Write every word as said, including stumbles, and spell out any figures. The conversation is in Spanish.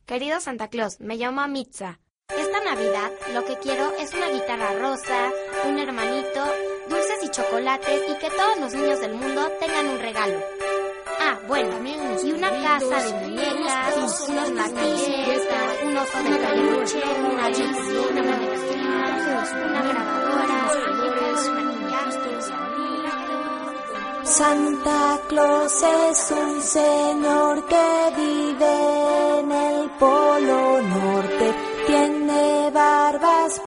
Querido Santa Claus, me llamo Mitza. Esta Navidad lo que quiero es una guitarra rosa, un hermanito, dulces y chocolates y que todos los niños del mundo tengan un regalo. Ah, bueno, y una casa de muñecas, unos martillos, un oso de peluche, una Bixby, una muñeca, una grabadora, muñecas, maquillajes. Santa Claus es un señor que vive en el Polo Norte, tiene barba